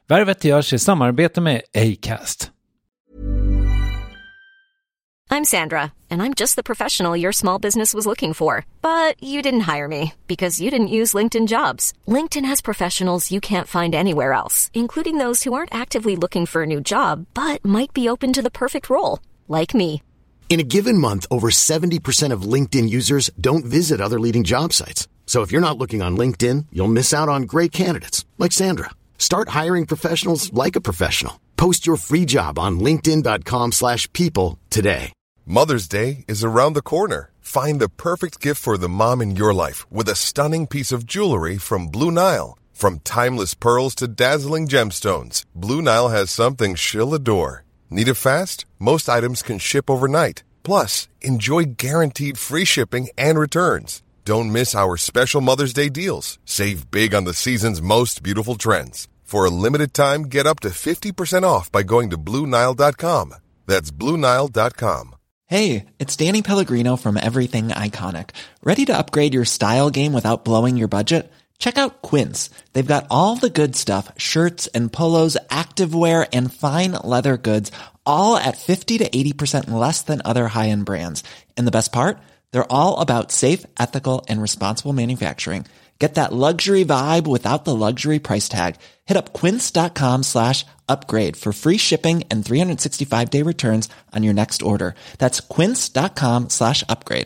Värvet görs i samarbete med Acast. I'm Sandra, and I'm just the professional your small business was looking for. But you didn't hire me because you didn't use LinkedIn Jobs. LinkedIn has professionals you can't find anywhere else, including those who aren't actively looking for a new job, but might be open to the perfect role, like me. In a given month, over 70% of LinkedIn users don't visit other leading job sites. So if you're not looking on LinkedIn, you'll miss out on great candidates like Sandra. Start hiring professionals like a professional. Post your free job on linkedin.com/people today. Mother's Day is around the corner. Find the perfect gift for the mom in your life with a stunning piece of jewelry from Blue Nile. From timeless pearls to dazzling gemstones, Blue Nile has something she'll adore. Need it fast? Most items can ship overnight. Plus, enjoy guaranteed free shipping and returns. Don't miss our special Mother's Day deals. Save big on the season's most beautiful trends. For a limited time, get up to 50% off by going to BlueNile.com. That's BlueNile.com. Hey, it's Danny Pellegrino from Everything Iconic. Ready to upgrade your style game without blowing your budget? Check out Quince. They've got all the good stuff, shirts and polos, activewear, and fine leather goods, all at 50 to 80% less than other high-end brands. And the best part? They're all about safe, ethical, and responsible manufacturing. Get that luxury vibe without the luxury price tag. Hit up quince.com/upgrade for free shipping and 365-day returns on your next order. That's quince.com/upgrade.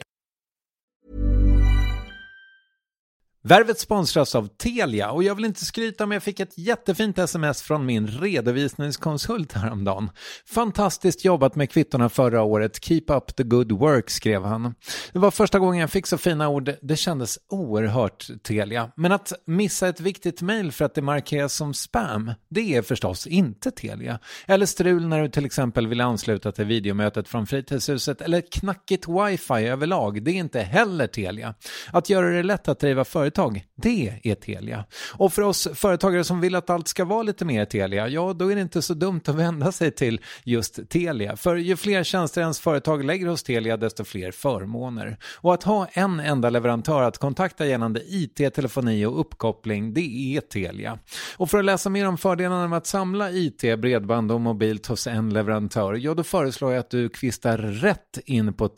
Värvet sponsras av Telia och jag vill inte skryta, men jag fick ett jättefint sms från min redovisningskonsult häromdagen. Fantastiskt jobbat med kvittorna förra året. Keep up the good work, skrev han. Det var första gången jag fick så fina ord. Det kändes oerhört Telia. Men att missa ett viktigt mejl för att det markeras som spam, det är förstås inte Telia. Eller strul när du till exempel vill ansluta till videomötet från fritidshuset, eller knackigt wifi överlag, det är inte heller Telia. Att göra det lätt att driva företag, det är Telia. Och för oss företagare som vill att allt ska vara lite mer Telia, ja, då är det inte så dumt att vända sig till just Telia. För ju fler tjänster ens företag lägger hos Telia, desto fler förmåner. Och att ha en enda leverantör att kontakta gällande IT, telefoni och uppkoppling, det är Telia. Och för att läsa mer om fördelarna med att samla IT, bredband och mobilt hos en leverantör, ja, då föreslår jag att du kvistar rätt in på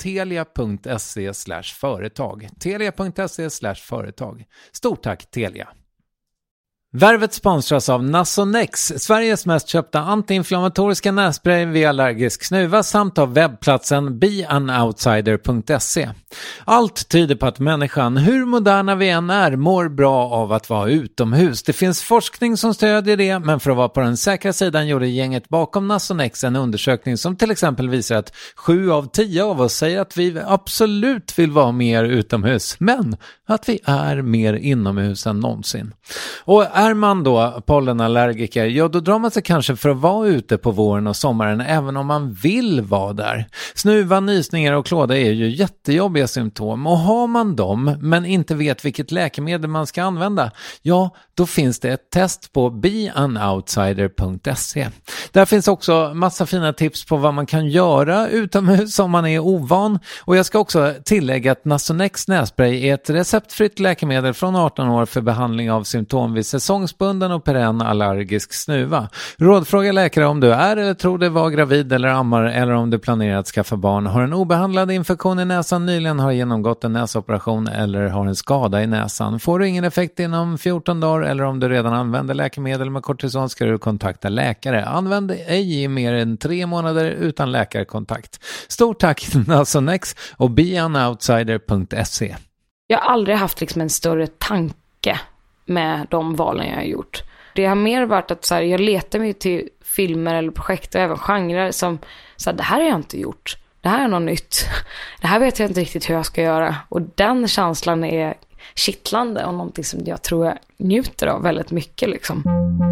telia.se/företag. Telia.se/företag. Stort tack Telia. Värvet sponsras av Nasonex, Sveriges mest köpta antiinflammatoriska nässpray vid allergisk snuva, samt av webbplatsen beanoutsider.se. Allt tyder på att människan, hur moderna vi än är, mår bra av att vara utomhus. Det finns forskning som stödjer det, men för att vara på den säkra sidan gjorde gänget bakom Nasonex en undersökning som till exempel visar att 7 av 10 av oss säger att vi absolut vill vara mer utomhus, men att vi är mer inomhus än någonsin. Och är man då pollenallergiker, ja, då drar man sig kanske för att vara ute på våren och sommaren även om man vill vara där. Snuva, nysningar och klåda är ju jättejobbiga symptom, och har man dem men inte vet vilket läkemedel man ska använda, ja, då finns det ett test på beanoutsider.se. Där finns också massa fina tips på vad man kan göra utomhus om man är ovan, och jag ska också tillägga att Nasonex nässpray är ett receptfritt läkemedel från 18 år för behandling av symptom vid säsongsbunden och perenn allergisk snuva. Rådfråga läkare om du är eller tror dig vara gravid eller ammar, eller om du planerar att skaffa barn, har en obehandlad infektion i näsan, nyligen har genomgått en näsoperation eller har en skada i näsan. Får du ingen effekt inom 14 dagar eller om du redan använder läkemedel med kortison, ska du kontakta läkare. Använd ej i mer än 3 månader utan läkarkontakt. Stort tack Nasonex och beanoutsider.se. Jag har aldrig haft liksom en större tanke med de valen jag har gjort. Det har mer varit att så här, jag letar mig till filmer eller projekt och även genrer som så här, det här har jag inte gjort. Det här är något nytt. Det här vet jag inte riktigt hur jag ska göra. Och den känslan är kittlande och någonting som jag tror jag njuter av väldigt mycket liksom.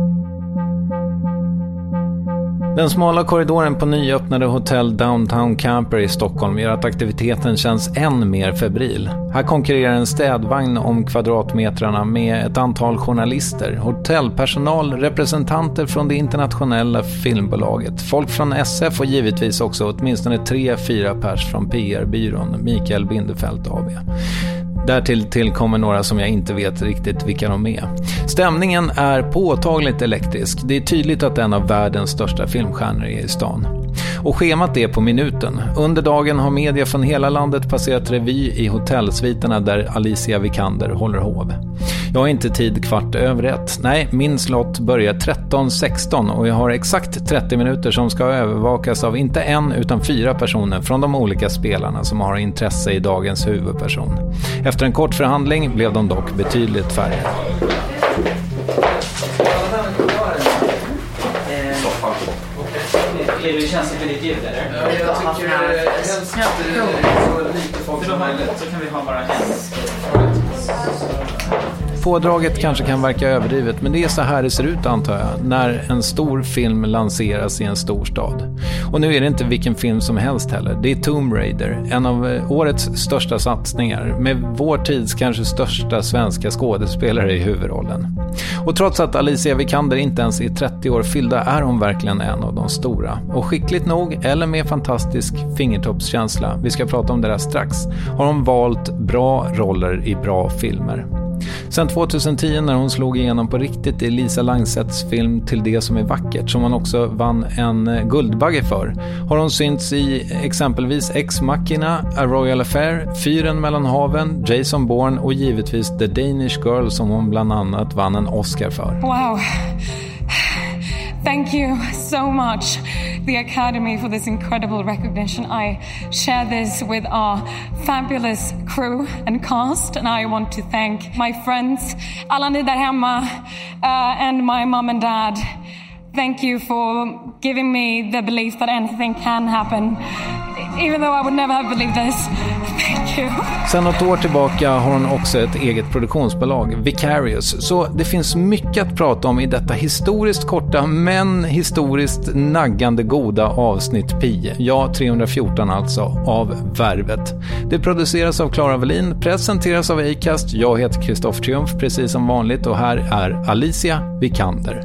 Den smala korridoren på nyöppnade hotell Downtown Camper i Stockholm gör att aktiviteten känns än mer febril. Här konkurrerar en städvagn om kvadratmetrarna med ett antal journalister, hotellpersonal, representanter från det internationella filmbolaget, folk från SF och givetvis också åtminstone 3-4 pers från PR-byrån Mikael Bindefeld AB. Därtill tillkommer några som jag inte vet riktigt vilka de är. Stämningen är påtagligt elektrisk. Det är tydligt att en av världens största filmstjärnor är i stan. Och schemat är på minuten. Under dagen har media från hela landet passerat revy i hotellsviterna där Alicia Vikander håller hov. Jag har inte tid 1:15. Nej, min slott börjar 13:16 och jag har exakt 30 minuter som ska övervakas av inte en utan 4 personer från de olika spelarna som har intresse i dagens huvudperson. Efter en kort förhandling blev de dock betydligt färre. Det känns inte lite ljud, eller? Ja, jag tycker helst så lite folk som möjligt. Så kan vi ha bara en. Pådraget kanske kan verka överdrivet, men det är så här det ser ut antar jag, när en stor film lanseras i en stor stad. Och nu är det inte vilken film som helst heller. Det är Tomb Raider, en av årets största satsningar, med vår tids kanske största svenska skådespelare i huvudrollen. Och trots att Alicia Vikander inte ens är 30 år fyllda är hon verkligen en av de stora. Och skickligt nog, eller med fantastisk fingertoppskänsla, vi ska prata om det där strax, har hon valt bra roller i bra filmer. Sen 2010 när hon slog igenom på riktigt i Lisa Langsets film Till det som är vackert, som hon också vann en Guldbagge för, har hon synts i exempelvis Ex Machina, A Royal Affair, Fyren mellan haven, Jason Bourne och givetvis The Danish Girl som hon bland annat vann en Oscar för. Wow. Thank you so much, the Academy, for this incredible recognition. I share this with our fabulous crew and cast, and I want to thank my friends, alla ni där hemma, and my mom and dad. Thank you for giving me the belief that anything can happen, even though I would never have believed this. Thank you. Sen något år tillbaka har hon också ett eget produktionsbolag, Vicarious. Så det finns mycket att prata om i detta historiskt korta men historiskt naggande goda avsnitt 10. Ja, 314 alltså, av Värvet. Det produceras av Clara Wallin, presenteras av Acast. Jag heter Kristoffer Triumf, precis som vanligt, och här är Alicia Vikander.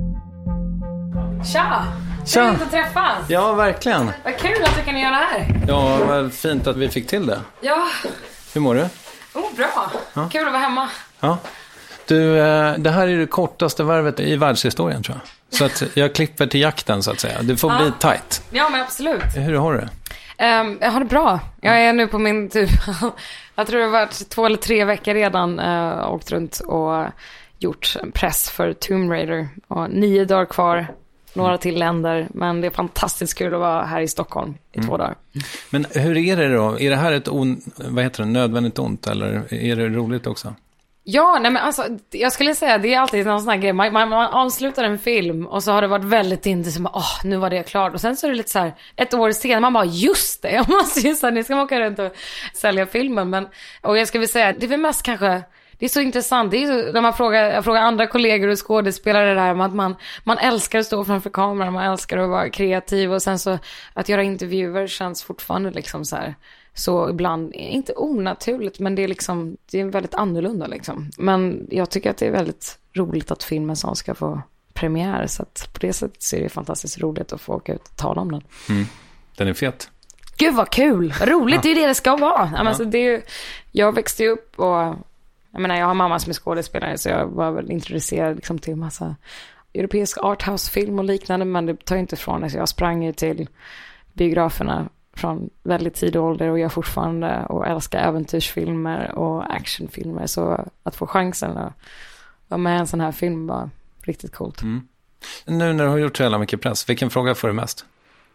Tja! Trevligt att träffas. Ja, verkligen. Vad kul att du kan göra det här. Ja, vad fint att vi fick till det. Ja. Hur mår du? Bra. Ja. Kul att vara hemma. Ja. Du, det här är det kortaste värvet i världshistorien tror jag. Så att jag klipper till jakten så att säga. Du får bli tight. Ja, men absolut. Hur har du det? Jag har det bra. Jag är nu på min typ, jag tror det har varit 2 eller 3 veckor redan åkt runt och gjort en press för Tomb Raider. Och 9 dagar kvar. Några till länder, men det är fantastiskt kul att vara här i Stockholm i 2 dagar. Men hur är det då? Är det här ett nödvändigt ont, eller är det roligt också? Ja, nej men alltså, jag skulle säga det är alltid någon sån här grej. Man avslutar en film och så har det varit väldigt intensivt. Nu var det klart. Och sen så är det lite så här, 1 år senare, man bara, just det. Jag måste ju säga, ni ska åka runt och sälja filmen. Men, och jag ska väl säga, det är väl mest kanske... Det är så intressant. Det är så, när jag frågar andra kollegor och skådespelare där om att man älskar att stå framför kameran, man älskar att vara kreativ, och sen så att göra intervjuer känns fortfarande liksom så här, så ibland inte onaturligt, men det är liksom, det är väldigt annorlunda liksom. Men jag tycker att det är väldigt roligt att filmen som ska få premiär, så att på det sättet så är det fantastiskt roligt att få åka ut och tala om den. Den är fet. Gud vad kul, roligt, det är det ska vara. Ja. Alltså, det är ju, jag växte ju upp och jag har mamma som är skådespelare, så jag var väl introducerad liksom till massa europeisk arthouse-film och liknande, men det tar inte ifrån det. Så jag sprang ju till biograferna från väldigt tidig ålder och jag fortfarande och älskar äventyrsfilmer och actionfilmer, så att få chansen att vara med i en sån här film var riktigt coolt. Nu när du har gjort så jävla mycket press, vilken fråga får du mest?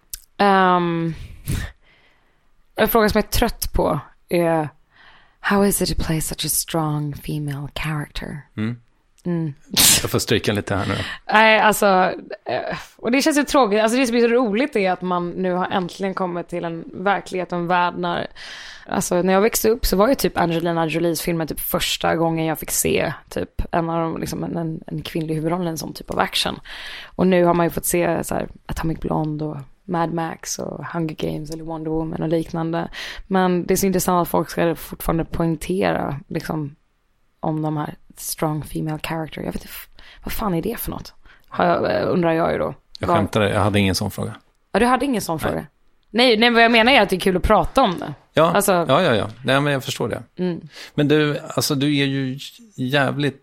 En fråga som jag är trött på är: how is it to play such a strong female character? Jag får stryka lite här nu. Nej, alltså, och det känns ju tråkigt. Alltså det som är så roligt är att man nu har äntligen kommit till en verklighet och en värld när, alltså när jag växte upp så var ju typ Angelina Jolies filmen typ första gången jag fick se typ en av dem, liksom en kvinnlig huvudroll, en sån typ av action. Och nu har man ju fått se så här Atomic Blonde och Mad Max och Hunger Games eller Wonder Woman och liknande. Men det är så intressant att folk ska fortfarande poängtera liksom om de här strong female character. Jag vet inte, vad fan är det för något? Undrar jag ju då. Jag skämtade, jag hade ingen sån fråga. Ja, du hade ingen sån fråga? Nej, vad jag menar är att det är kul att prata om det. Ja, alltså, ja. Nej, men jag förstår det. Men du är ju jävligt...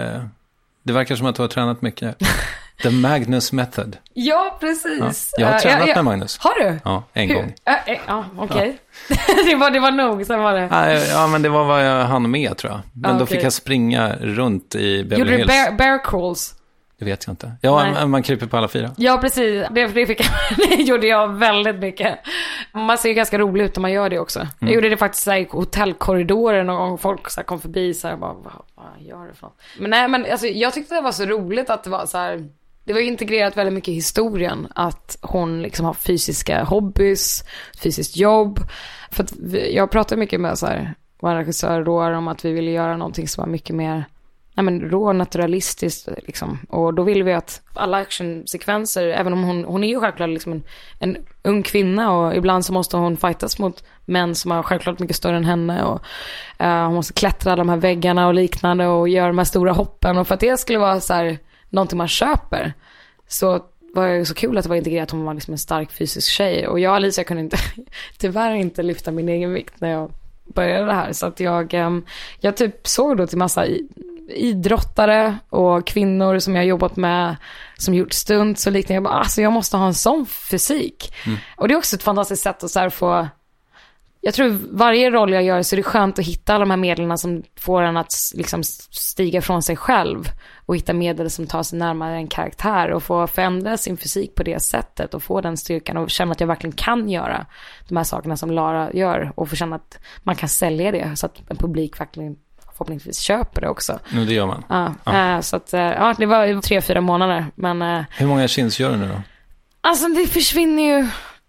det verkar som att du har tränat mycket. The Magnus Method. Ja, precis. Ja, jag har tränat med Magnus. Har du? Ja, en gång. Ja, okej. Det var nog, sen var det. Ja, men det var vad jag hann med, tror jag. Men då fick jag springa runt i Beverly Hills. Gjorde du bear crawls? Det vet jag inte. Ja, man kryper på alla 4. Ja, precis. Det gjorde jag väldigt mycket. Man ser ju ganska rolig ut när man gör det också. Jag gjorde det faktiskt i hotellkorridoren och folk så här kom förbi så här, vad gör det för något? Men nej, men alltså, jag tyckte det var så roligt att det var så här... Det var integrerat väldigt mycket i historien att hon liksom har fysiska hobbys, fysiskt jobb. För att jag pratade mycket med så här, vår regissör då om att vi ville göra någonting som var mycket mer rå naturalistiskt liksom. Och då ville vi att alla actionsekvenser, även om hon är ju självklart liksom en ung kvinna och ibland så måste hon fightas mot män som är självklart mycket större än henne och hon måste klättra alla de här väggarna och liknande och göra de här stora hoppen, och för att det skulle vara så här någonting man köper, så var det så kul att det var integrerat. Hon var liksom en stark fysisk tjej, och jag och Alicia kunde tyvärr inte lyfta min egen vikt när jag började det här, så att jag typ såg då till massa idrottare och kvinnor som jag jobbat med som gjort stunt, så liknande jag bara, alltså jag måste ha en sån fysik. Och det är också ett fantastiskt sätt att så här få, jag tror varje roll jag gör så är det skönt att hitta alla de här medlen som får en att liksom stiga från sig själv och hitta medel som tar sig närmare en karaktär och få förändra sin fysik på det sättet och få den styrkan och känna att jag verkligen kan göra de här sakerna som Lara gör och få känna att man kan sälja det så att en publik verkligen förhoppningsvis köper det också. Nu det gör man. Så att, det var 3-4 månader. Men, hur många chins gör du nu då? Alltså det försvinner ju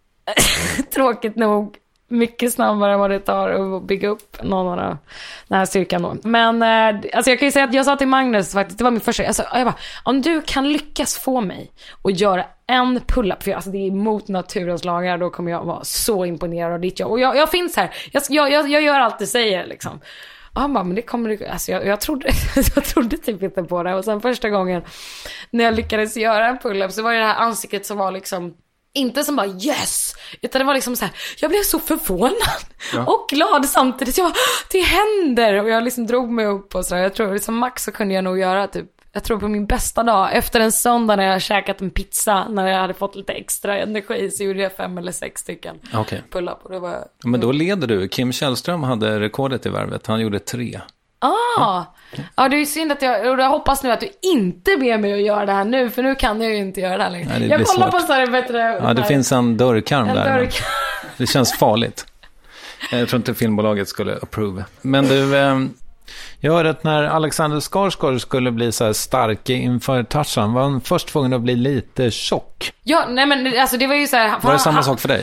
tråkigt nog mycket snabbare än vad det tar att bygga upp någon av den här styrkan då. Men alltså jag kan ju säga att jag sa till Magnus faktiskt, det var min första, alltså, jag bara, om du kan lyckas få mig att göra en pull-up, för alltså det är emot naturens lagar, då kommer jag vara så imponerad av ditt jobb. Och jag finns här, jag gör allt du säger liksom. Och han bara, men det kommer alltså jag trodde typ inte på det. Och sen första gången när jag lyckades göra en pull-up så var det här ansiktet som var liksom inte som bara yes, utan det var liksom så här, jag blev så förvånad och glad samtidigt. Jag bara, det händer, och jag liksom drog mig upp och så. Jag tror liksom max så kunde jag nog göra typ, jag tror på min bästa dag efter en söndag när jag käkat en pizza, när jag hade fått lite extra energi, så gjorde jag 5 eller 6 stycken pull-up, och det var... Men då leder du. Kim Källström hade rekordet i Värvet, han gjorde 3. Ja, det är ju synd att jag hoppas nu att du inte ber mig att göra det här nu, för nu kan jag ju inte göra det här längre. Nej, jag kollar svårt. På så här bättre. Ja, det finns en dörrkarm där. Det känns farligt. Jag tror inte filmbolaget skulle approve. Men du, jag hörde att när Alexander Skarsgård skulle bli så här stark inför Tarzan, var han först tvungen att bli lite tjock. Ja, nej men alltså det var ju så här... Var det samma sak för dig?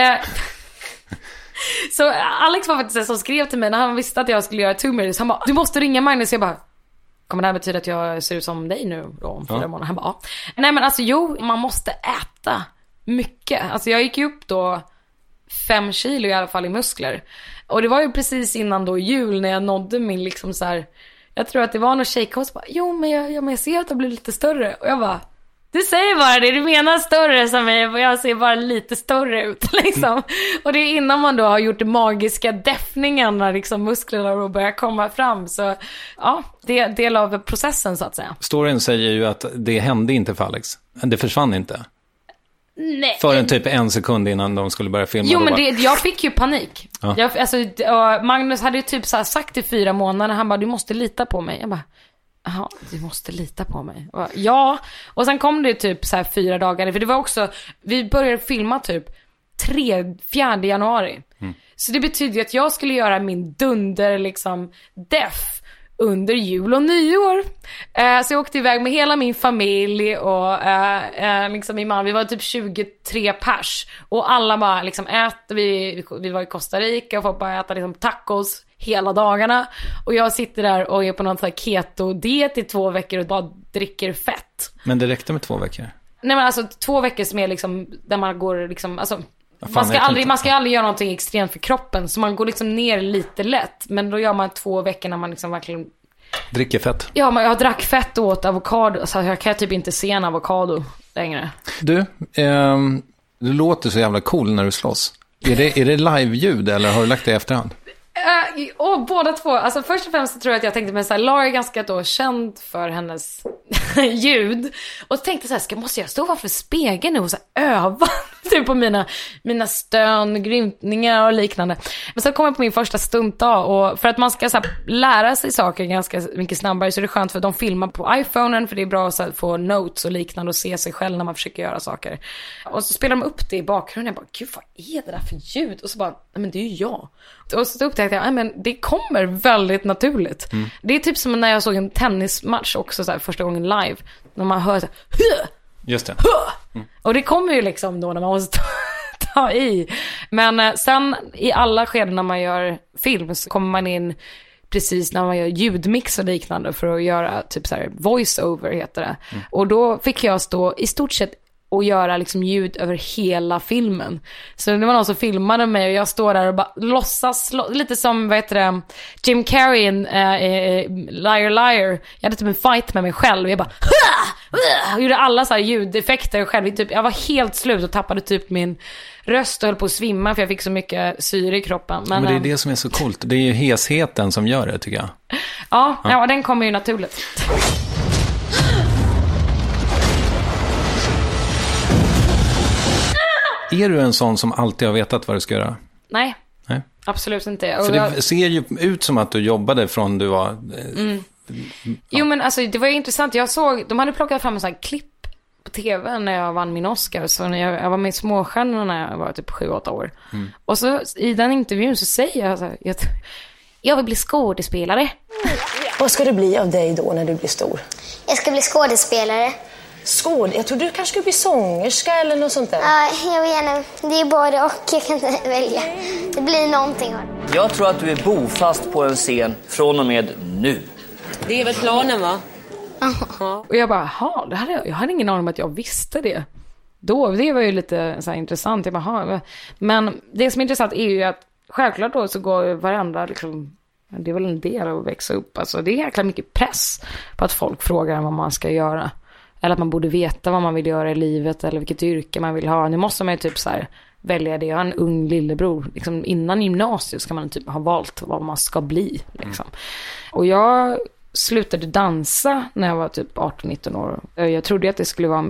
Så Alex var faktiskt den som skrev till mig när han visste att jag skulle göra Tomb Raider. Han bara, du måste ringa Magnus. Jag bara, kommer det här betyda att jag ser ut som dig nu då, om 4 månader? Han bara, nej men alltså man måste äta mycket. Alltså jag gick ju upp då 5 kilo i alla fall i muskler. Och det var ju precis innan då jul när jag nådde min liksom så här, jag tror att det var någon tjejkost bara, men jag ser att jag blir lite större. Och jag bara, du säger bara det, du menar större som mig, och jag ser bara lite större ut liksom. Och det är innan man då har gjort det magiska däffningen när liksom musklerna då börjar komma fram. Så ja, det är del av processen så att säga. Storyn säger ju att det hände inte för Alex. Det försvann inte. Nej. För en typ 1 sekund innan de skulle börja filma. Jo, men jag fick ju panik. Magnus hade ju typ så här sagt i 4 månader, han bara, du måste lita på mig. Jag bara, jaha, du måste lita på mig. Ja, och sen kom det typ så här 4 dagar. För det var också, vi började filma typ 4 januari. Så det betyder att jag skulle göra min dunder liksom deff under jul och nyår. Så jag åkte iväg med hela min familj och liksom min man. Vi var typ 23 pers. Och alla bara liksom vi var i Costa Rica och folk bara äta liksom tacos hela dagarna. Och jag sitter där och är på någon sån här keto-diet i 2 veckor och bara dricker fett. Men det räckte med 2 veckor? Nej, men alltså 2 veckor som är liksom där man går liksom, alltså man ska aldrig göra någonting extremt för kroppen, så man går liksom ner lite lätt, men då gör man 2 veckor när man liksom verkligen dricker fett. Ja, jag drack fett och åt avokado, så jag kan typ inte se en avokado längre. Du låter så jävla cool när du slåss. Är det live-ljud eller har du lagt det i efterhand? Och båda två. Alltså först och främst så tror jag att jag tänkte mig så här, Lara är ganska då känd för hennes ljud. Och så tänkte jag så här, måste jag stå framför spegeln nu och så här, öva typ på mina stön, grymtningar och liknande. Men så kom jag på min första stunt då, och för att man ska så här, lära sig saker ganska mycket snabbare, så är det skönt för att de filmar på iPhonen, för det är bra att så här, få notes och liknande och se sig själv när man försöker göra saker. Och så spelar de upp det i bakgrunden. Jag bara, gud vad är det där för ljud? Och så bara, men det är ju jag. Och så upptäckte jag, men det kommer väldigt naturligt. Det är typ som när jag såg en tennismatch också så här, första gången live, när man hör så här, just det. Och det kommer ju liksom då när man måste ta i. Men sen i alla skeden när man gör film så kommer man in precis när man gör ljudmix och liknande för att göra typ så här voice-over heter det. Och då fick jag stå i stort sett och göra liksom ljud över hela filmen. Så det var någon som filmade mig och jag står där och bara låtsas, lite som, vad heter det, Jim Carrey i Liar Liar. Jag hade typ en fight med mig själv. Jag bara och gjorde alla så här ljudeffekter själv. Typ, jag var helt slut och tappade typ min röst och höll på att svimma för jag fick så mycket syre i kroppen. Men det är det som är så coolt. Det är ju hesheten som gör det, tycker jag. Ja, den kommer ju naturligt. Är du en sån som alltid har vetat vad du ska göra? Nej. Absolut inte. För det ser ju ut som att du jobbade från du var... Jo, men alltså det var ju intressant. Jag såg, de hade plockat fram en sån här klipp på tv när jag vann min Oscar. Så när jag var med i Småstjärnorna när jag var typ 7-8 år. Och så i den intervjun så säger jag så här, jag vill bli skådespelare. Vad ska det bli av dig då när du blir stor? Jag ska bli skådespelare. Jag tror du kanske skulle bli sångerska eller något sånt där. Ja, jag vill gärna. Det är både och. Jag kan inte välja. Det blir någonting. Jag tror att du är bofast på en scen från och med nu. Det är väl planen, va? Och jag bara, jag hade ingen aning om att jag visste det. Det var ju lite så här intressant. Jag bara, men det som är intressant är ju att självklart då så går varandra liksom, det är väl en del av att växa upp. Alltså det är jäkla mycket press på att folk frågar vad man ska göra. Eller att man borde veta vad man vill göra i livet eller vilket yrke man vill ha. Nu måste man ju typ så här välja det. Jag har en ung lillebror. Liksom innan gymnasiet ska man typ ha valt vad man ska bli. Liksom. Och jag slutade dansa när jag var typ 18-19 år. Jag trodde att det skulle vara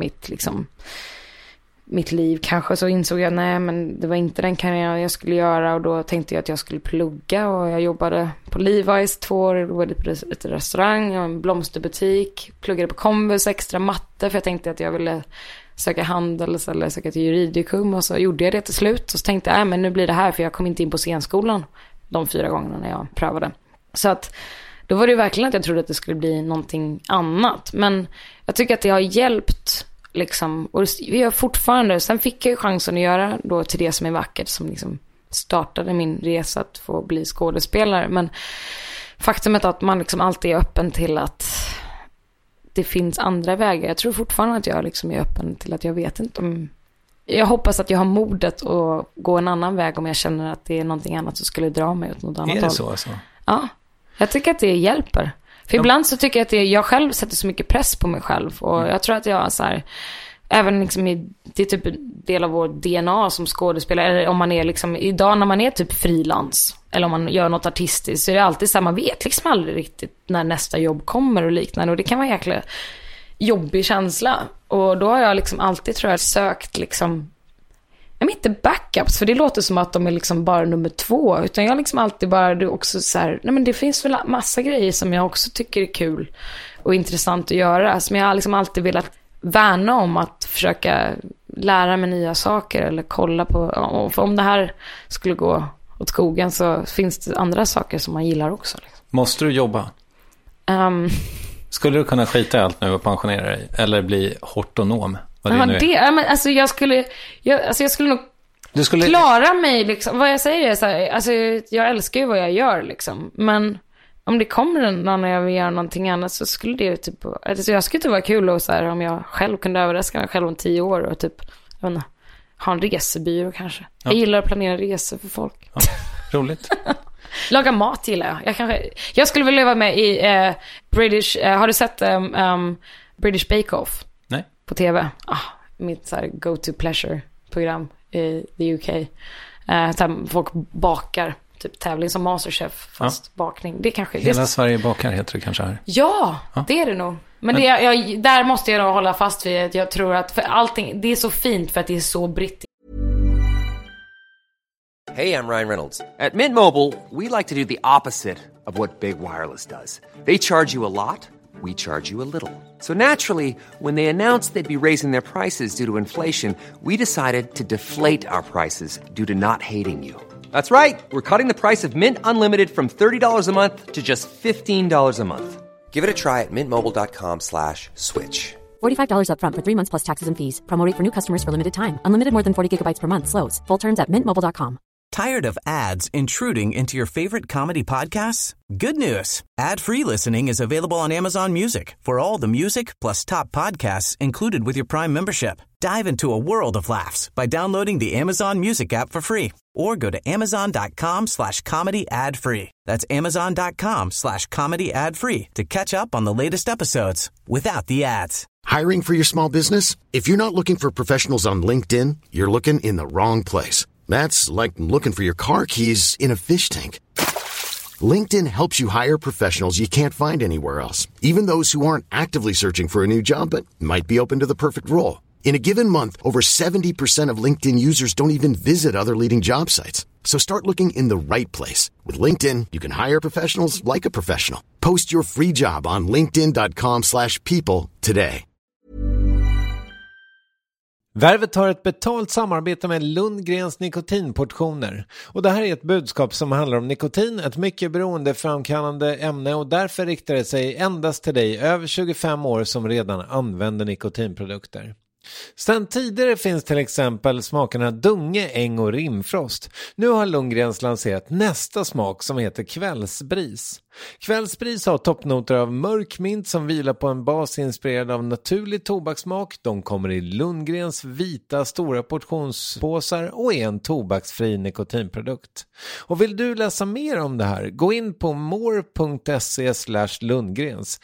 mitt liv. Kanske så insåg jag, nej men det var inte den karriär jag skulle göra. Och då tänkte jag att jag skulle plugga. Och jag jobbade på Levi's 2 år. Jag jobbade på ett restaurang och en blomsterbutik. Pluggade på Komvux extra matte. För jag tänkte att jag ville söka handels eller söka till juridikum. Och så gjorde jag det till slut. Och så tänkte jag, men nu blir det här. För jag kom inte in på scenskolan de 4 gångerna när jag prövade. Så att då var det verkligen att jag trodde att det skulle bli någonting annat. Men jag tycker att det har hjälpt liksom, och vi gör fortfarande. Sen fick jag ju chansen att göra då till det som är vackert, som liksom startade min resa att få bli skådespelare. Men faktumet att man liksom alltid är öppen till att det finns andra vägar. Jag tror fortfarande att jag liksom är öppen till att jag vet inte om... Jag hoppas att jag har modet att gå en annan väg om jag känner att det är någonting annat som skulle dra mig åt något annat håll. Är det så alltså? Ja, jag tycker att det hjälper. För ibland så tycker jag att jag själv sätter så mycket press på mig själv. Och jag tror att jag så här, även liksom det är typ en del av vår DNA som skådespelare. Eller om man är liksom, idag när man är typ frilans eller om man gör något artistiskt, så är det alltid så här, man vet liksom aldrig riktigt när nästa jobb kommer och liknande. Och det kan vara en jäkla jobbig känsla. Och då har jag liksom alltid, tror jag, sökt liksom, jag menar inte backups, för det låter som att de är liksom bara nummer 2, utan jag liksom alltid bara, det också så här, nej men det finns väl massa grejer som jag också tycker är kul och intressant att göra, som jag liksom alltid velat värna om, att försöka lära mig nya saker eller kolla på, för om det här skulle gå åt skogen så finns det andra saker som man gillar också liksom. Måste du jobba? Skulle du kunna skita i allt nu och pensionera dig, eller bli hortonom? Jag skulle nog klara mig liksom. Vad jag säger är så här, alltså jag älskar ju vad jag gör liksom, men om det kommer en när jag vill göra någonting annat, så skulle det typ, alltså jag skulle inte vara kul och så här, om jag själv kunde överraska mig själv om 10 år och typ, jag vet inte, ha en resebyrå kanske. Ja. Jag gillar att planera resor för folk. Ja, roligt. Laga mat gillar jag. Jag skulle vilja leva med i British, har du sett British Bake Off? Nej. På tv. Mitt så här go-to pleasure-program i the UK. Folk bakar, typ tävling som Masterchef, fast bakning. Det kanske Hela Sverige bakar heter det kanske här. Ja, det är det nog. Men där måste jag nog hålla fast vid att jag tror att för allting, det är så fint för att det är så brittiskt. Hey, I'm Ryan Reynolds. At Mint Mobile, we like to do the opposite of what Big Wireless does. They charge you a lot, we charge you a little. So naturally, when they announced they'd be raising their prices due to inflation, we decided to deflate our prices due to not hating you. That's right. We're cutting the price of Mint Unlimited from $30 a month to just $15 a month. Give it a try at mintmobile.com/switch. $45 up front for 3 months plus taxes and fees. Promo rate for new customers for limited time. Unlimited more than 40 gigabytes per month slows. Full terms at mintmobile.com. Tired of ads intruding into your favorite comedy podcasts? Good news. Ad-free listening is available on Amazon Music for all the music plus top podcasts included with your Prime membership. Dive into a world of laughs by downloading the Amazon Music app for free or go to amazon.com/comedy ad-free. That's amazon.com/comedy ad-free to catch up on the latest episodes without the ads. Hiring for your small business? If you're not looking for professionals on LinkedIn, you're looking in the wrong place. That's like looking for your car keys in a fish tank. LinkedIn helps you hire professionals you can't find anywhere else, even those who aren't actively searching for a new job but might be open to the perfect role. In a given month, over 70% of LinkedIn users don't even visit other leading job sites. So start looking in the right place. With LinkedIn, you can hire professionals like a professional. Post your free job on linkedin.com/people today. Värvet har ett betalt samarbete med Lundgrens nikotinportioner. Och det här är ett budskap som handlar om nikotin, ett mycket beroendeframkallande ämne, och därför riktar det sig endast till dig över 25 år som redan använder nikotinprodukter. Sedan tidigare finns till exempel smakerna Dunge, Äng och Rimfrost. Nu har Lundgrens lanserat nästa smak som heter Kvällsbris. Kvällsbris har toppnoter av mörk mint som vilar på en bas inspirerad av naturlig tobakssmak. De kommer i Lundgrens vita stora portionspåsar och är en tobaksfri nikotinprodukt. Och vill du läsa mer om det här, gå in på more.se/Lundgrens.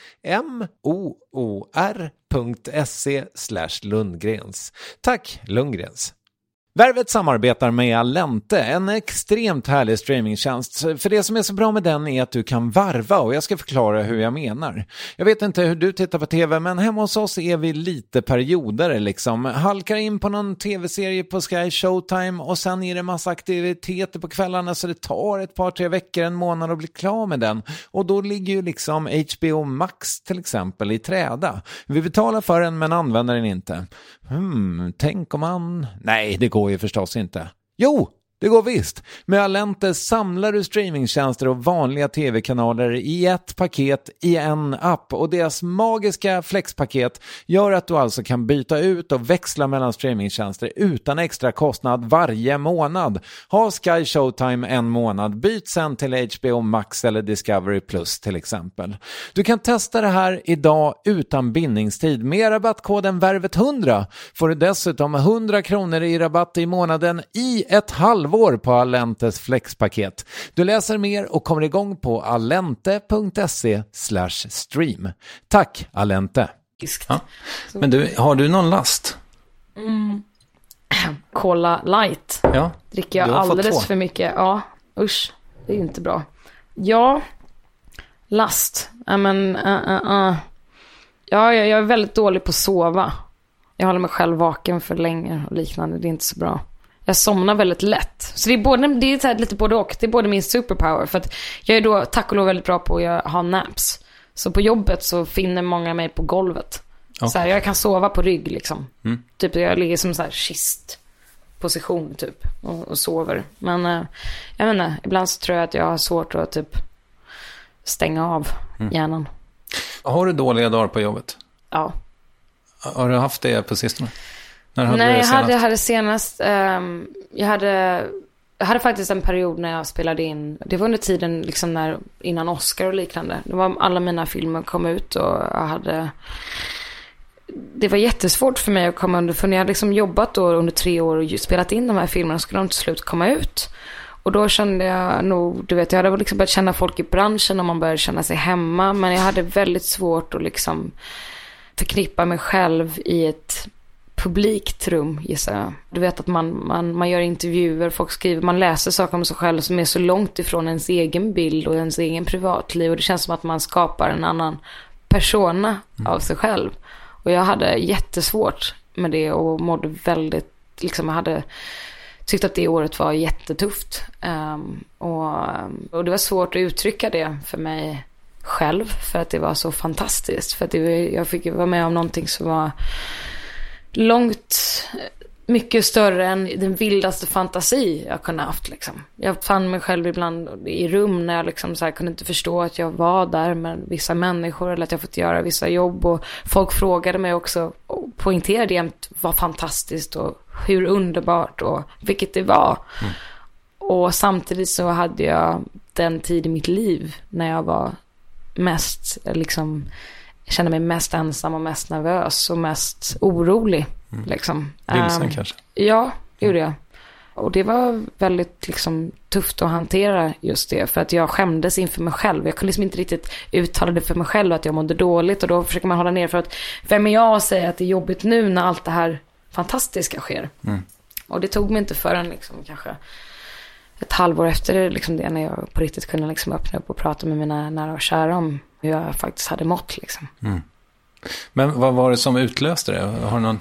MOOR.se/Lundgrens. Tack Lundgrens. Värvet samarbetar med Allente, en extremt härlig streamingtjänst. För det som är så bra med den är att du kan varva, och jag ska förklara hur jag menar. Jag vet inte hur du tittar på tv, men hemma hos oss är vi lite perioder liksom. Halkar in på någon tv-serie på Sky Showtime och sen är det massa aktiviteter på kvällarna, så det tar ett par, 3 veckor, en månad att bli klar med den. Och då ligger ju liksom HBO Max till exempel i träda. Vi betalar för den men använder den inte. Tänk om man... Nej, det går ju förstås inte. Jo, det går visst. Med Allente samlar du streamingtjänster och vanliga tv-kanaler i ett paket i en app. Och deras magiska flexpaket gör att du alltså kan byta ut och växla mellan streamingtjänster utan extra kostnad varje månad. Ha Sky Showtime en månad, byt sen till HBO Max eller Discovery Plus till exempel. Du kan testa det här idag utan bindningstid. Med rabattkoden VÄRVET100 får du dessutom 100 kronor i rabatt i månaden i ett halvår på Allentes flexpaket. Du läser mer och kommer igång på allente.se/stream. Tack Allente. Ja. Men du, har du någon last? Cola light. Ja. Dricker jag alldeles för mycket. Ja, usch. Det är inte bra. Ja, last. Ja, jag är väldigt dålig på att sova. Jag håller mig själv vaken för länge och liknande. Det är inte så bra. Jag somnar väldigt lätt. Så det är så här lite både och. Det är både min superpower. För att jag är då tack och lov väldigt bra på att ha naps. Så på jobbet så finner många mig på golvet. Okay. Så här, jag kan sova på rygg liksom. Typ jag ligger som så här kistposition typ. Och sover. Men jag vet inte. Ibland så tror jag att jag har svårt att typ stänga av hjärnan. Har du dåliga dagar på jobbet? Ja. Har du haft det på sistone? Nej, jag hade senast jag hade faktiskt en period när jag spelade in. Det var under tiden liksom innan Oscar och liknande. Det var alla mina filmer kom ut och det var jättesvårt för mig att komma under, för när jag liksom jobbat då under 3 år och spelat in de här filmerna, så skulle de till slut komma ut. Och då kände jag nog, jag hade liksom börjat känna folk i branschen och man började känna sig hemma, men jag hade väldigt svårt att liksom förknippa mig själv i ett publikt rum, gissar jag. Du vet att man gör intervjuer, folk skriver, man läser saker om sig själv som är så långt ifrån ens egen bild och ens egen privatliv, och det känns som att man skapar en annan persona av sig själv. Och jag hade jättesvårt med det och mådde väldigt, liksom jag hade tyckt att det året var jättetufft. Och det var svårt att uttrycka det för mig själv, för att det var så fantastiskt. För att jag fick vara med om någonting som var långt mycket större än den vildaste fantasi jag kunde haft liksom. Jag fann mig själv ibland i rum när jag liksom så här kunde inte förstå att jag var där med vissa människor, eller att jag fått göra vissa jobb, och folk frågade mig också och poängterade jämt vad fantastiskt och hur underbart och vilket det var. Och samtidigt så hade jag den tid i mitt liv när jag var mest liksom, kände mig mest ensam och mest nervös och mest orolig liksom. Vilsen kanske? Ja, gjorde jag. Och det var väldigt liksom tufft att hantera just det, för att jag skämdes inför mig själv. Jag kunde liksom inte riktigt uttala det för mig själv att jag mådde dåligt, och då försöker man hålla ner, för att vem är jag att säga att det är jobbigt nu när allt det här fantastiska sker. Och det tog mig inte förrän liksom kanske ett halvår efter liksom det, när jag på riktigt kunde liksom öppna upp och prata med mina nära och kära om hur jag faktiskt hade mått liksom. Men vad var det som utlöste det? Har du någon...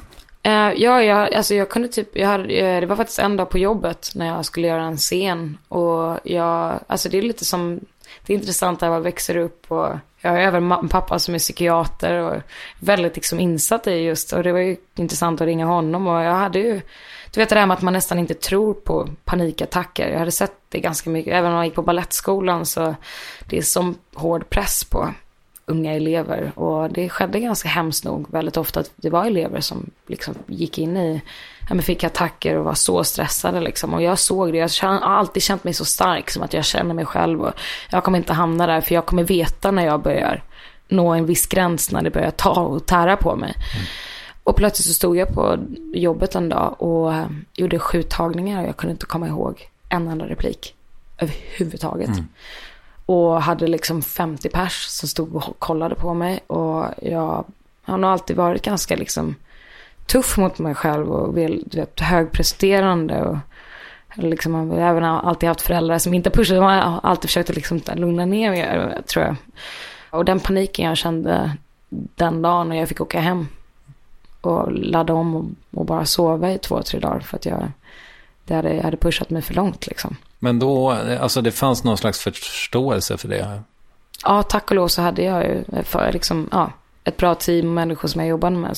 Jag kunde typ, det var faktiskt en dag på jobbet när jag skulle göra en scen, och det är lite som, det är intressant att jag växer upp, och jag har även en pappa som är psykiater och väldigt liksom insatt i just, och det var ju intressant att ringa honom, och jag hade ju, du vet det där med att man nästan inte tror på panikattacker. Jag hade sett det ganska mycket, även när jag gick på ballettskolan, så det är som hård press på unga elever, och det skedde ganska hemskt nog väldigt ofta att det var elever som liksom gick in i, fick attacker och var så stressade liksom, och jag såg det, jag har alltid känt mig så stark, som att jag känner mig själv, och jag kommer inte hamna där, för jag kommer veta när jag börjar nå en viss gräns, när det börjar ta och tära på mig. Och plötsligt så stod jag på jobbet en dag och gjorde 7 tagningar, och jag kunde inte komma ihåg en enda replik överhuvudtaget. Och hade liksom 50 pers som stod och kollade på mig, och jag har nog alltid varit ganska liksom tuff mot mig själv och högpresterande, och liksom, jag har även alltid haft föräldrar som inte pushade, de har alltid försökt att liksom lugna ner mig, tror jag. Och den paniken jag kände den dagen när jag fick åka hem och ladda om och bara sova i 2-3 dagar, för att jag hade pushat mig för långt liksom. Men då, alltså det fanns någon slags förståelse för det? Ja, tack och lov så hade jag ju ett bra team människor som jag jobbade med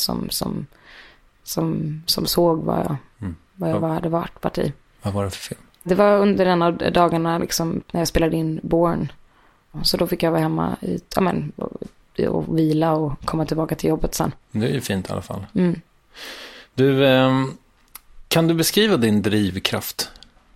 som såg vad jag hade varit i. Vad var det för film? Det var under en av dagarna liksom, när jag spelade in Born. Så då fick jag vara hemma och vila och komma tillbaka till jobbet sen. Det är ju fint i alla fall. Du, kan du beskriva din drivkraft?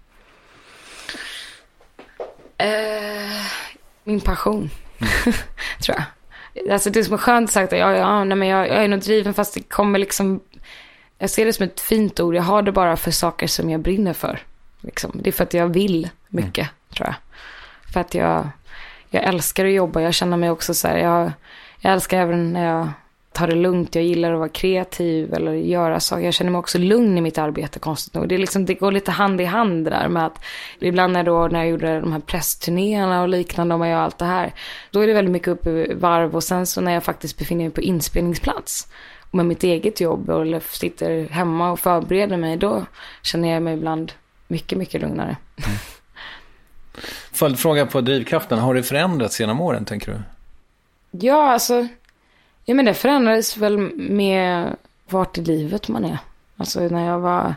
Min passion, tror jag. Alltså det som är skönt sagt att jag är nog driven, fast det kommer liksom, jag ser det som ett fint ord. Jag har det bara för saker som jag brinner för. Liksom. Det är för att jag vill mycket, tror jag. För att jag älskar att jobba. Jag känner mig också så här, jag älskar även när jag tar det lugnt. Jag gillar att vara kreativ eller göra saker. Jag känner mig också lugn i mitt arbete konstigt nog. Det är liksom, det går lite hand i hand där med att ibland när jag gjorde de här pressturnéerna och liknande och jag allt det här, då är det väldigt mycket upp i varv, och sen så när jag faktiskt befinner mig på inspelningsplats och med mitt eget jobb eller sitter hemma och förbereder mig, då känner jag mig ibland mycket, mycket lugnare. Följdfråga på drivkraften, har det förändrats genom åren, tänker du? Ja, alltså men det förändrades väl med vart i livet man är. Alltså när jag var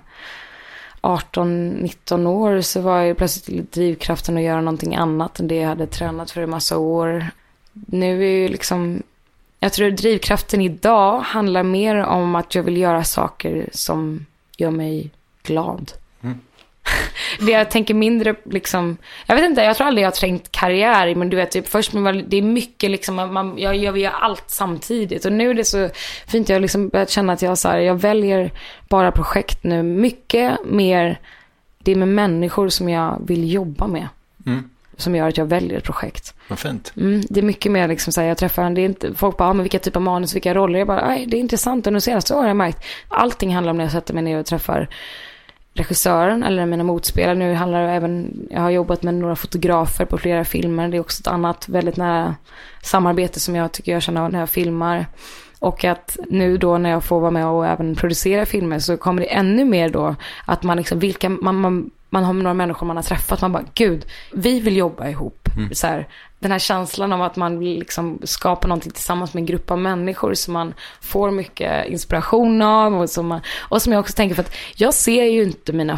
18-19 år så var jag plötsligt drivkraften att göra någonting annat än det jag hade tränat för en massa år. Nu är ju liksom, jag tror drivkraften idag handlar mer om att jag vill göra saker som gör mig glad. Det jag tänker mindre liksom, jag vet inte, jag tror aldrig jag har trängt karriär, men du vet typ, först det är mycket liksom, jag gör allt samtidigt, och nu är det så fint, jag har liksom börjat känna att jag väljer bara projekt nu, mycket mer det är med människor som jag vill jobba med. som gör att jag väljer ett projekt. Vad fint. Det är mycket mer liksom så här, jag träffar, det är inte, folk bara, men vilka typ av manus, vilka roller, jag bara, det är intressant, och nu senaste år har jag märkt, allting handlar om när jag sätter mig ner och träffar regissören eller mina motspelare. Nu handlar det även, jag har jobbat med några fotografer på flera filmer, det är också ett annat väldigt nära samarbete som jag tycker jag känner när jag filmar. Och att nu då när jag får vara med och även producera filmer så kommer det ännu mer då att man liksom, man har några människor man har träffat, man bara, gud, vi vill jobba ihop. Så här, den här känslan av att man vill liksom skapa någonting tillsammans med en grupp av människor som man får mycket inspiration av, och som jag också tänker, för att jag ser inte mina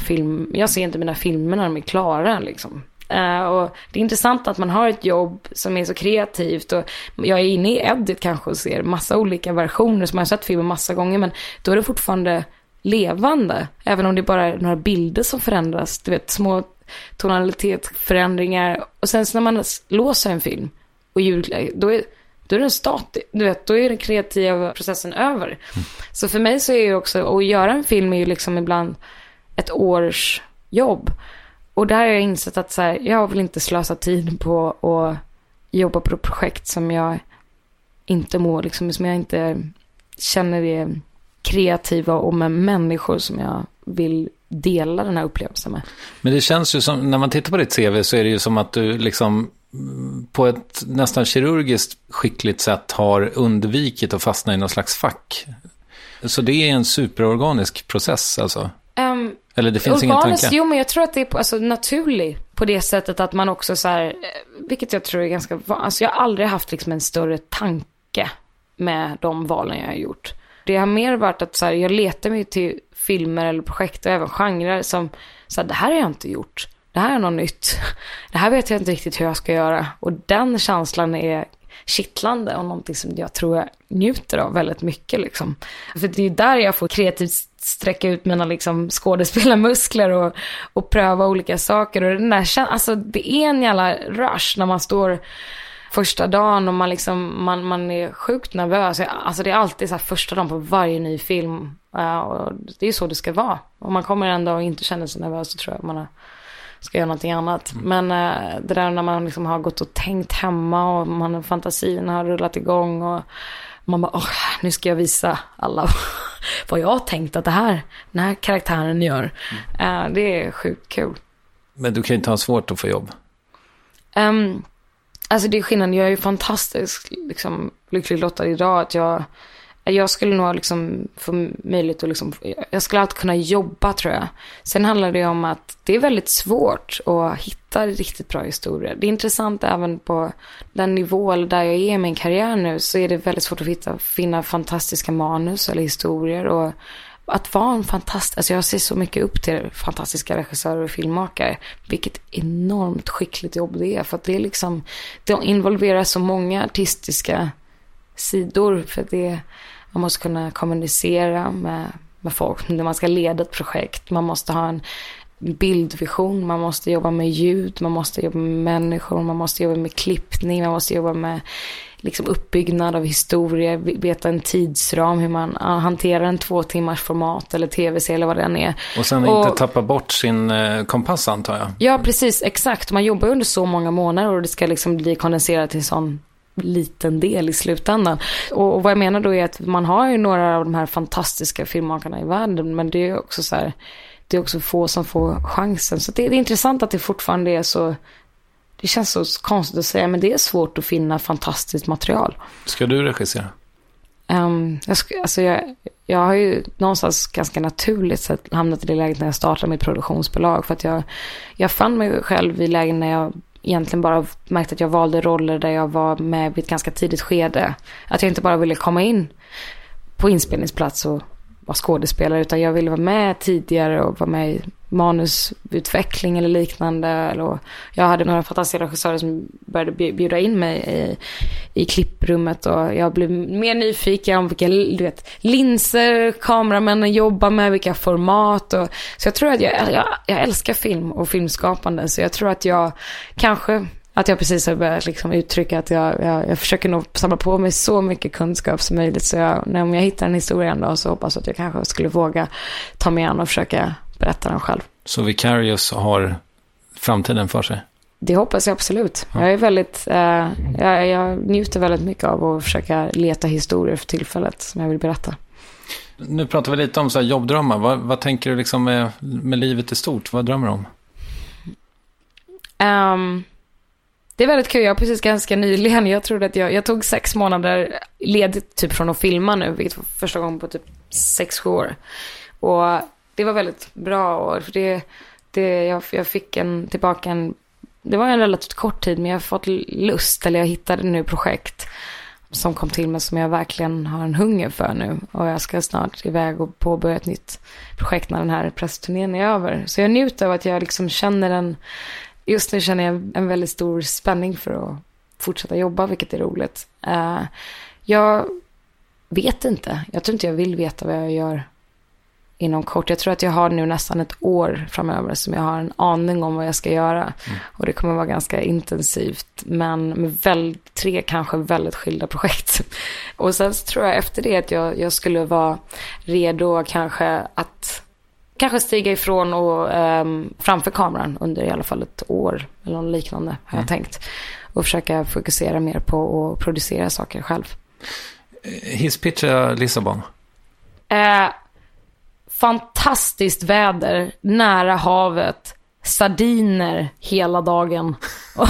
filmer när de är klara liksom. Och det är intressant att man har ett jobb som är så kreativt, och jag är inne i edit kanske och ser massa olika versioner som jag har sett filmer massa gånger, men då är det fortfarande levande, även om det bara är några bilder som förändras, du vet, små tonalitetsförändringar, och sen så när man låser en film och då är den statisk, du vet, då är den kreativa processen över. Så för mig så är det också, att göra en film är ju liksom ibland ett års jobb. Och där har jag insett att så här, jag vill inte slösa tid på att jobba på ett projekt som jag inte mår, liksom, som jag inte känner är kreativa och med människor som jag vill dela den här upplevelsen med. Men det känns ju som, när man tittar på ditt CV så är det ju som att du liksom på ett nästan kirurgiskt skickligt sätt har undvikit att fastna i någon slags fack. Så det är en superorganisk process alltså. Eller det finns ingen tanke? Jo, men jag tror att det är alltså naturligt på det sättet att man också så här, vilket jag tror är ganska, alltså jag har aldrig haft liksom en större tanke med de valen jag har gjort. Det har mer varit att så här, jag letar mig till filmer eller projekt och även genrer som så här, det här har jag inte gjort. Det här är något nytt. Det här vet jag inte riktigt hur jag ska göra. Och den känslan är kittlande och någonting som jag tror jag njuter av väldigt mycket liksom. För det är där jag får kreativt sträcka ut mina liksom skådespelarmuskler och pröva olika saker. Och den där, alltså det är en jävla rush när man står första dagen och man liksom man är sjukt nervös. Alltså det är alltid så här första dagen på varje ny film. Och det är så det ska vara. Om man kommer en dag och inte känner sig nervös så tror jag man ska göra någonting annat. Men det där när man liksom har gått och tänkt hemma och fantasin har rullat igång och man bara, nu ska jag visa alla vad jag har tänkt att den här karaktären gör. Det är sjukt kul. Men du kan ju inte ha svårt att få jobb. Alltså det är skillnaden. Jag är ju fantastisk liksom, lycklig lottad idag att jag skulle nog liksom få möjlighet att liksom, jag skulle alltid kunna jobba tror jag. Sen handlar det om att det är väldigt svårt att hitta riktigt bra historier. Det är intressant även på den nivå där jag är i min karriär nu, så är det väldigt svårt att finna fantastiska manus eller historier, och att vara en fantastisk, alltså jag ser så mycket upp till fantastiska regissörer och filmmakare, vilket enormt skickligt jobb det är, för att det är liksom, det involverar så många artistiska sidor, för det man måste kunna kommunicera med folk när man ska leda ett projekt. Man måste ha en bildvision, man måste jobba med ljud, man måste jobba med människor, man måste jobba med klippning, man måste jobba med liksom uppbyggnad av historier, veta en tidsram, hur man hanterar en 2 timmars format eller tv-serie eller vad det än är. Och sen inte tappa bort sin kompass antar jag. Ja, precis, exakt. Man jobbar under så många månader och det ska liksom bli kondenserat till sån liten del i slutändan. Och vad jag menar då är att man har ju några av de här fantastiska filmmakarna i världen, men det är också så här, det är också få som får chansen. Så det är intressant att det fortfarande är så, det känns så konstigt att säga, men det är svårt att finna fantastiskt material. Ska du regissera? Jag har ju någonstans ganska naturligt sett hamnat i det läget när jag startade mitt produktionsbolag, för att jag fann mig själv i lägen när jag egentligen bara märkte att jag valde roller där jag var med vid ett ganska tidigt skede. Att jag inte bara ville komma in på inspelningsplats och vara skådespelare, utan jag ville vara med tidigare och vara med i manusutveckling eller liknande. Och jag hade några fantastiska regissörer som började bjuda in mig i klipprummet, och jag blev mer nyfiken om vilka linser kameramännen jobbar med, vilka format. Så jag tror att jag älskar film och filmskapande, så jag tror att jag precis har börjat liksom uttrycka att jag försöker nog samla på mig så mycket kunskap som möjligt, så om jag hittar en historia en dag så hoppas att jag kanske skulle våga ta mig an och försöka berätta den själv. Så Vicarious har framtiden för sig? Det hoppas jag absolut. Ja. Jag är väldigt, jag njuter väldigt mycket av att försöka leta historier för tillfället som jag vill berätta. Nu pratar vi lite om så här jobbdrömmar. Vad tänker du liksom med livet i stort? Vad drömmer du om? Det är väldigt kul. Jag har precis ganska nyligen, jag trodde att jag tog 6 månader ledigt typ från att filma nu, vilket var första gången på typ 6-7 år. Och det var väldigt bra år, för jag fick det var en relativt kort tid, men jag har fått lust, eller jag hittade nu projekt som kom till mig som jag verkligen har en hunger för nu. Och jag ska snart iväg och påbörja ett nytt projekt när den här pressturnén är över. Så jag njuter av att jag liksom just nu känner jag en väldigt stor spänning för att fortsätta jobba, vilket är roligt. Jag vet inte. Jag tror inte jag vill veta vad jag gör inom kort. Jag tror att jag har nu nästan ett år framöver som jag har en aning om vad jag ska göra. Och det kommer vara ganska intensivt, men med 3 kanske väldigt skilda projekt. Och sen så tror jag efter det att jag skulle vara redo kanske stiga ifrån och framför kameran under i alla fall ett år eller något liknande har jag tänkt. Och försöka fokusera mer på att producera saker själv. Hisspitcha Lissabon? Fantastiskt väder, nära havet, sardiner hela dagen. Och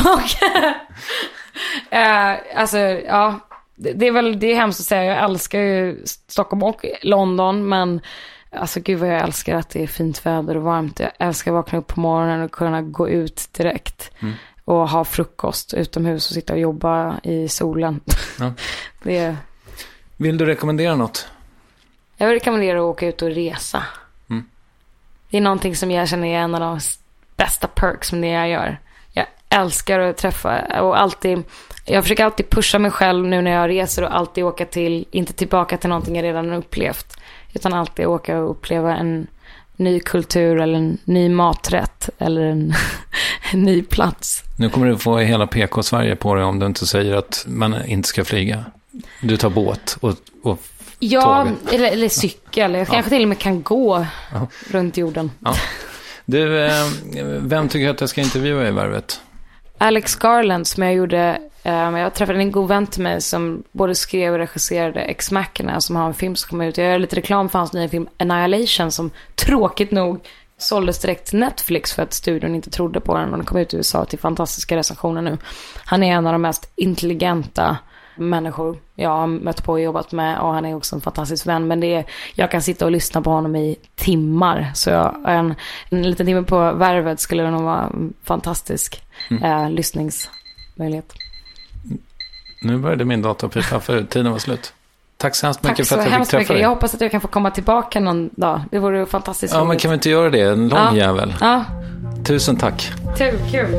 alltså, ja, det är hemskt att säga. Jag älskar ju Stockholm och London, men alltså gud vad jag älskar att det är fint väder och varmt. Jag älskar att vakna upp på morgonen och kunna gå ut direkt och ha frukost utomhus och sitta och jobba i solen. Ja. Vill du rekommendera något? Jag vill rekommendera att åka ut och resa. Det är någonting som jag känner är en av de bästa perks med det jag gör. Jag älskar att träffa och jag försöker alltid pusha mig själv nu när jag reser och alltid åka inte tillbaka till någonting jag redan har upplevt, utan alltid åka och uppleva en ny kultur eller en ny maträtt eller en ny plats. Nu kommer du få hela PK-Sverige på dig om du inte säger att man inte ska flyga. Du tar båt och ja, eller cykel. Jag kanske till och med kan gå runt jorden. Ja. Du, vem tycker att jag ska intervjua i Värvet? Alex Garland, som jag gjorde. Jag träffade en god vän till mig som både skrev och regisserade Ex Machina, som har en film som kommer ut. Jag gör lite reklam för hans nya film Annihilation, som tråkigt nog såldes direkt till Netflix för att studion inte trodde på den. Och den kom ut i USA till fantastiska recensioner nu. Han är en av de mest intelligenta människor jag har mött på och jobbat med, och han är också en fantastisk vän, men jag kan sitta och lyssna på honom i timmar, så en liten timme på Värvet skulle nog vara en fantastisk lyssningsmöjlighet. Nu började min dator pipa för tiden var slut. Tack så hemskt mycket för att jag fick träffa dig. Jag hoppas att jag kan få komma tillbaka någon dag. Det vore fantastiskt. Ja, men kan vi inte göra det? En lång jävel. Ja. Tusen tack. Kul.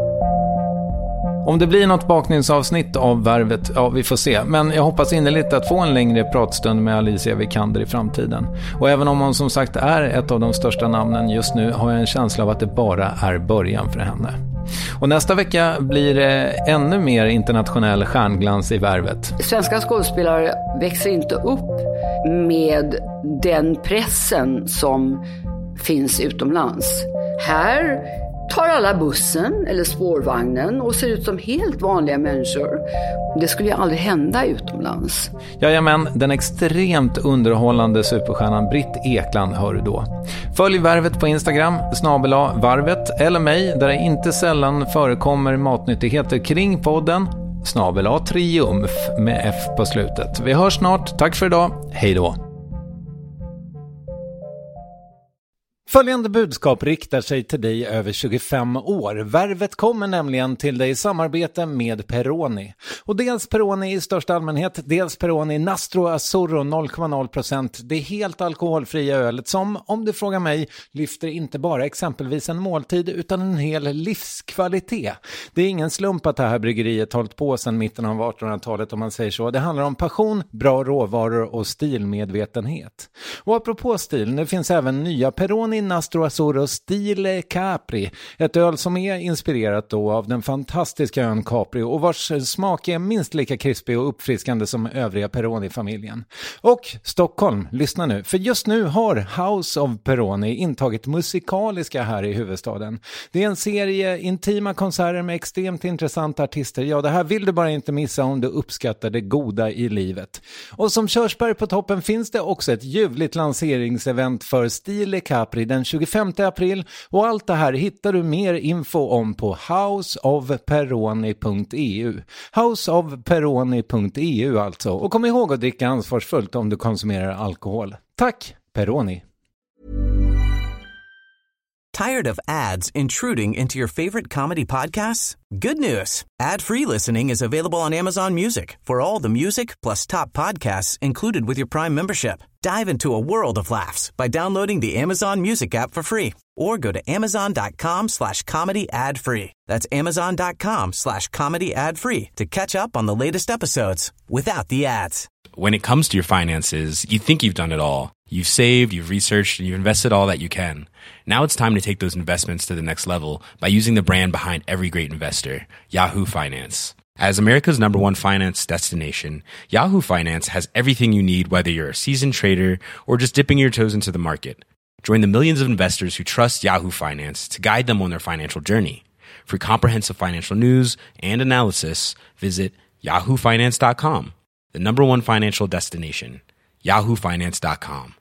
Om det blir något bakningsavsnitt av Värvet, ja, vi får se. Men jag hoppas innerligt att få en längre pratstund med Alicia Vikander i framtiden. Och även om hon som sagt är ett av de största namnen just nu, har jag en känsla av att det bara är början för henne. Och nästa vecka blir det ännu mer internationell stjärnglans i Värvet. Svenska skådespelare växer inte upp med den pressen som finns utomlands. Här tar alla bussen eller spårvagnen och ser ut som helt vanliga människor. Det skulle ju aldrig hända utomlands. Jajamän, den extremt underhållande superstjärnan Britt Ekland hör du då. Följ Värvet på Instagram, @Varvet, eller mig, där det inte sällan förekommer matnyttigheter kring podden, @Triumf med F på slutet. Vi hörs snart, tack för idag, hej då. Följande budskap riktar sig till dig över 25 år. Värvet kommer nämligen till dig i samarbete med Peroni. Och dels Peroni i största allmänhet, dels Peroni Nastro Azzurro 0,0%. Det är helt alkoholfria ölet som, om du frågar mig, lyfter inte bara exempelvis en måltid utan en hel livskvalitet. Det är ingen slump att det här bryggeriet hållit på sedan mitten av 1800-talet, om man säger så. Det handlar om passion, bra råvaror och stilmedvetenhet. Och apropå stil, det finns även nya Peroni Nastro Azzurro Stile Capri. Ett öl som är inspirerat då av den fantastiska ön Capri och vars smak är minst lika krispig och uppfriskande som övriga Peroni-familjen. Och Stockholm, lyssna nu, för just nu har House of Peroni intagit musikaliska här i huvudstaden. Det är en serie intima konserter med extremt intressanta artister. Ja, det här vill du bara inte missa om du uppskattar det goda i livet. Och som körsbär på toppen finns det också ett ljuvligt lanseringsevent för Stile Capri den 25 april och allt det här hittar du mer info om på houseofperoni.eu. Houseofperoni.eu alltså. Och kom ihåg att dricka ansvarsfullt om du konsumerar alkohol. Tack, Peroni! Tired of ads intruding into your favorite comedy podcasts? Good news! Ad-free listening is available on Amazon Music for all the music plus top podcasts included with your Prime membership. Dive into a world of laughs by downloading the Amazon Music app for free or go to amazon.com/comedy ad-free. That's amazon.com/comedy ad-free to catch up on the latest episodes without the ads. When it comes to your finances, you think you've done it all. You've saved, you've researched, and you've invested all that you can. Now it's time to take those investments to the next level by using the brand behind every great investor, Yahoo Finance. As America's #1 finance destination, Yahoo Finance has everything you need, whether you're a seasoned trader or just dipping your toes into the market. Join the millions of investors who trust Yahoo Finance to guide them on their financial journey. For comprehensive financial news and analysis, visit yahoofinance.com, the #1 financial destination, yahoofinance.com.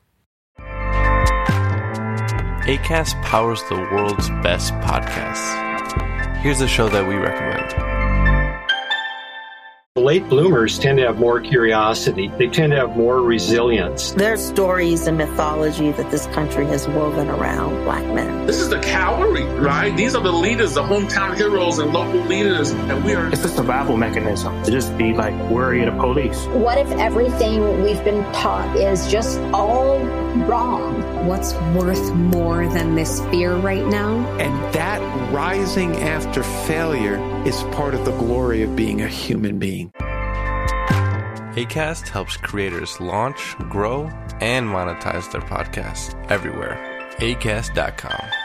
Acast powers the world's best podcasts. Here's a show that we recommend. Late bloomers tend to have more curiosity. They tend to have more resilience. There's stories and mythology that this country has woven around Black men. This is the cavalry, right? These are the leaders, the hometown heroes and local leaders. And we are... It's a survival mechanism to just be like worried of police. What if everything we've been taught is just all wrong? What's worth more than this fear right now? And that rising after failure is part of the glory of being a human being. Acast helps creators launch, grow, and monetize their podcasts everywhere. Acast.com.